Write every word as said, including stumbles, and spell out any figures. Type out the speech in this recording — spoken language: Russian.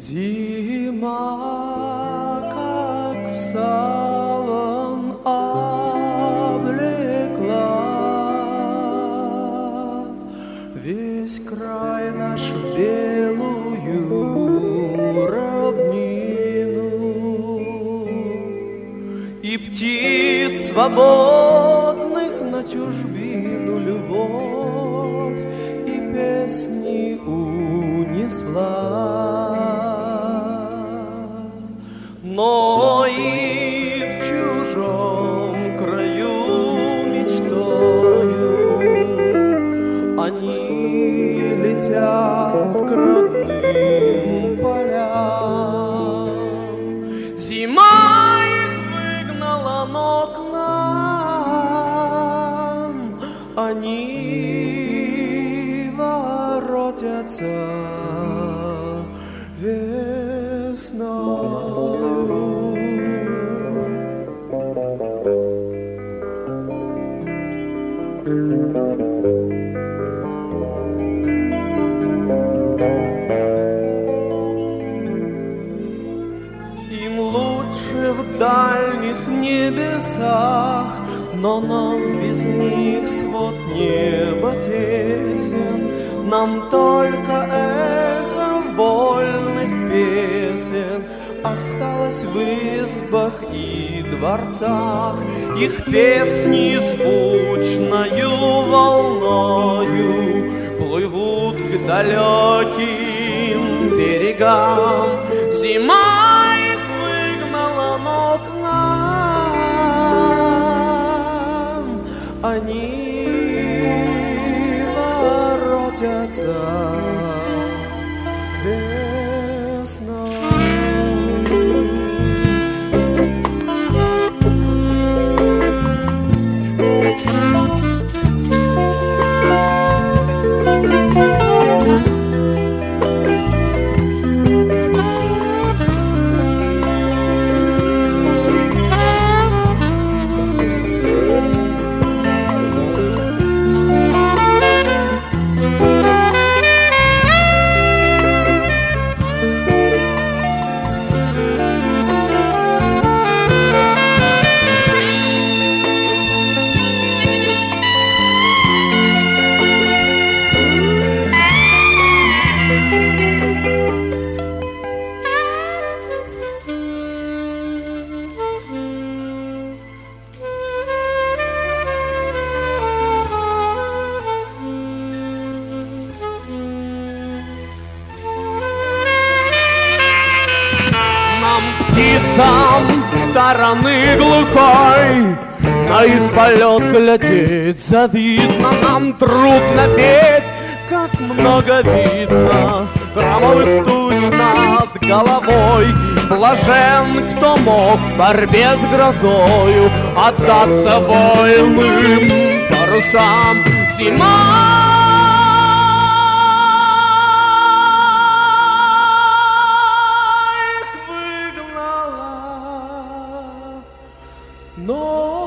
Зима, как в саван облекла весь край наш в белую равнину, и птиц свободных на чужбину любовь и песни унесла. Но и в чужом краю мечтою они летят к родным полям. Зима их выгнала, но к нам они воротятся весной. Им лучше в дальних небесах, но нам без них свод неба тесен. Нам только эхо вольных песен осталось в избах и дворцах. Их песни звучною волною плывут к далеким берегам. Зима их выгнала, но к нам они воротятся весной. Птицам стороны глухой на их полет глядеть завидно. Нам трудно петь, как много видно громовых туч над головой. Блажен, кто мог в борьбе с грозою отдаться вольным парусам. Зима no